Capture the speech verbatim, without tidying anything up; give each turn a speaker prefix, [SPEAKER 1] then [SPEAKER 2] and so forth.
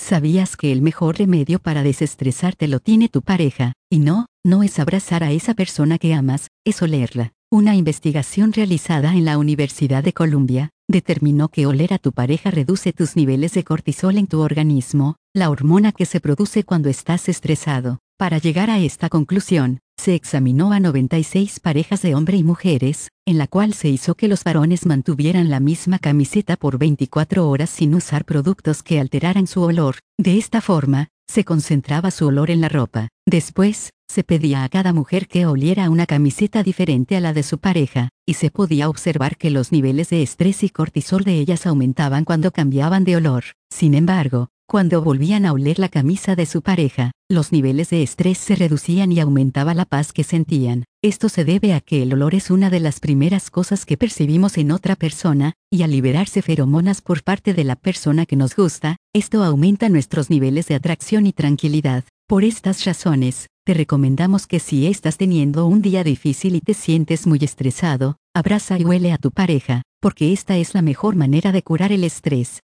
[SPEAKER 1] ¿Sabías que el mejor remedio para desestresarte lo tiene tu pareja? Y no, no es abrazar a esa persona que amas, es olerla. Una investigación realizada en la Universidad de Columbia determinó que oler a tu pareja reduce tus niveles de cortisol en tu organismo, la hormona que se produce cuando estás estresado. Para llegar a esta conclusión, se examinó a noventa y seis parejas de hombre y mujeres, en la cual se hizo que los varones mantuvieran la misma camiseta por veinticuatro horas sin usar productos que alteraran su olor. De esta forma, se concentraba su olor en la ropa. Después, se pedía a cada mujer que oliera una camiseta diferente a la de su pareja, y se podía observar que los niveles de estrés y cortisol de ellas aumentaban cuando cambiaban de olor. Sin embargo, cuando volvían a oler la camisa de su pareja, los niveles de estrés se reducían y aumentaba la paz que sentían. Esto se debe a que el olor es una de las primeras cosas que percibimos en otra persona, y al liberarse feromonas por parte de la persona que nos gusta, esto aumenta nuestros niveles de atracción y tranquilidad. Por estas razones, te recomendamos que si estás teniendo un día difícil y te sientes muy estresado, abraza y huele a tu pareja, porque esta es la mejor manera de curar el estrés.